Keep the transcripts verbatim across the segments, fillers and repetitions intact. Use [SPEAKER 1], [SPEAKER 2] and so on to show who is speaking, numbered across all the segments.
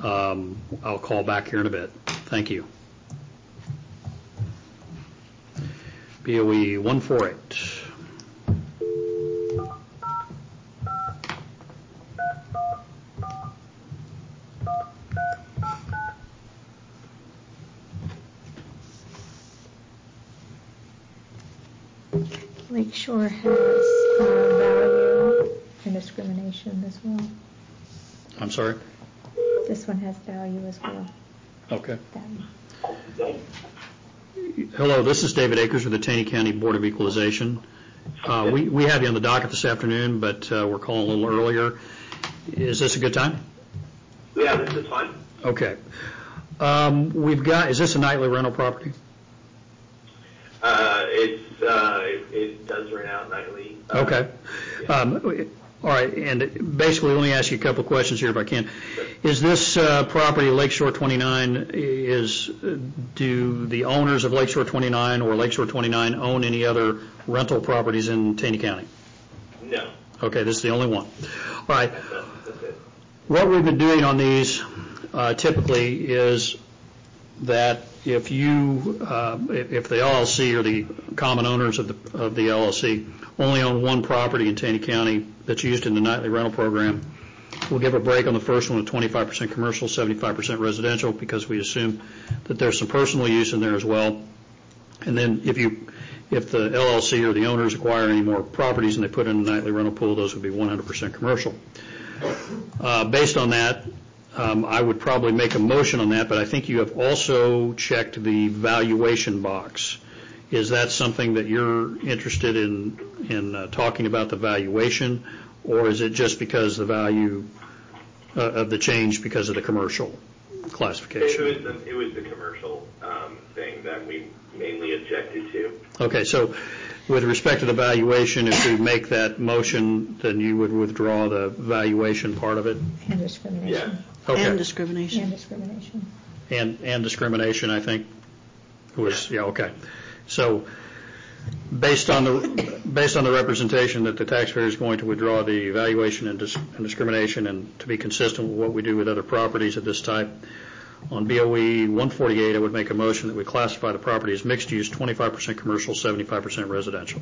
[SPEAKER 1] Um, I'll call back here in a bit. Thank you. B O E one forty-eight.
[SPEAKER 2] Lakeshore has uh, value and discrimination as well.
[SPEAKER 1] I'm sorry?
[SPEAKER 2] This one has value as well.
[SPEAKER 1] Okay.
[SPEAKER 2] Value.
[SPEAKER 1] Hello, this is David Akers with the Taney County Board of Equalization. Uh, we, we have you on the docket this afternoon, but uh, we're calling a little earlier. Is this a good time?
[SPEAKER 3] Yeah, this is fine.
[SPEAKER 1] Okay. Um, we've got, is this a nightly rental property?
[SPEAKER 3] Uh, it's, uh, it, it does rent out nightly. Uh,
[SPEAKER 1] Okay.
[SPEAKER 3] Yeah.
[SPEAKER 1] Um, all right, and basically let me ask you a couple of questions here if I can. Is this uh, property, Lakeshore twenty-nine, is, do the owners of Lakeshore twenty-nine or Lakeshore twenty-nine own any other rental properties in Taney County?
[SPEAKER 3] No.
[SPEAKER 1] Okay, this is the only one. All right.
[SPEAKER 3] That's it. That's it.
[SPEAKER 1] What we've been doing on these uh, typically is that if you, uh, if, if the L L C or the common owners of the of the L L C only own one property in Taney County that's used in the nightly rental program, we'll give a break on the first one at twenty-five percent commercial, seventy-five percent residential, because we assume that there's some personal use in there as well. And then if you, if the L L C or the owners acquire any more properties and they put in a nightly rental pool, those would be one hundred percent commercial. Uh, based on that, Um, I would probably make a motion on that, but I think you have also checked the valuation box. Is that something that you're interested in in uh, talking about the valuation, or is it just because the value uh, of the change because of the commercial classification?
[SPEAKER 3] It was the, it was the commercial um, thing that we mainly objected to.
[SPEAKER 1] Okay, so with respect to the valuation, if we make that motion, then you would withdraw the valuation part of it?
[SPEAKER 2] And discrimination.
[SPEAKER 3] Yeah.
[SPEAKER 1] Okay.
[SPEAKER 4] And discrimination.
[SPEAKER 2] And discrimination.
[SPEAKER 1] And, and discrimination, I think, was, yeah, okay. So based on the, based on the representation that the taxpayer is going to withdraw the evaluation and, dis, and discrimination, and to be consistent with what we do with other properties of this type, on B O E one forty-eight, I would make a motion that we classify the property as mixed use, twenty-five percent commercial, seventy-five percent residential.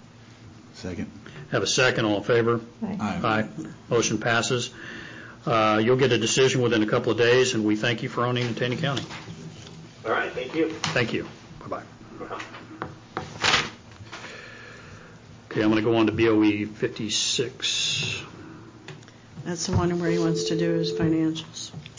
[SPEAKER 5] Second.
[SPEAKER 1] Have a second, all in favor?
[SPEAKER 2] Aye.
[SPEAKER 5] Aye.
[SPEAKER 1] Aye. Motion passes. Uh, you'll get a decision within a couple of days, and we thank you for owning in Taney County.
[SPEAKER 3] All right. Thank you.
[SPEAKER 1] Thank you. Bye-bye.
[SPEAKER 3] Uh-huh.
[SPEAKER 1] Okay, I'm going to go on to B O E fifty-six.
[SPEAKER 4] That's the one where he wants to do his financials.